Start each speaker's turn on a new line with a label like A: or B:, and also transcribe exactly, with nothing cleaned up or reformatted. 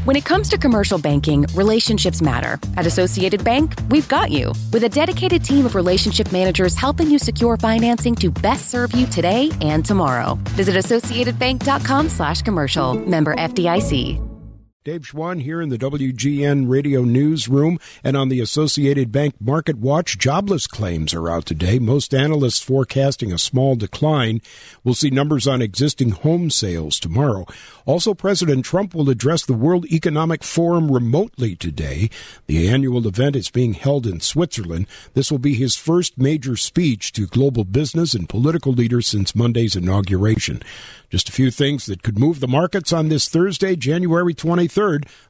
A: When it comes to commercial banking, relationships matter. At Associated Bank, we've got you. With a dedicated team of relationship managers helping you secure financing to best serve you today and tomorrow. Visit associatedbank.com slash commercial. Member F D I C.
B: Dave Schwann here in the W G N Radio Newsroom, and on the Associated Bank Market Watch, jobless claims are out today. Most analysts forecasting a small decline. We'll see numbers on existing home sales tomorrow. Also, President Trump will address the World Economic Forum remotely today. The annual event is being held in Switzerland. This will be his first major speech to global business and political leaders since Monday's inauguration. Just a few things that could move the markets on this Thursday, January twenty-third.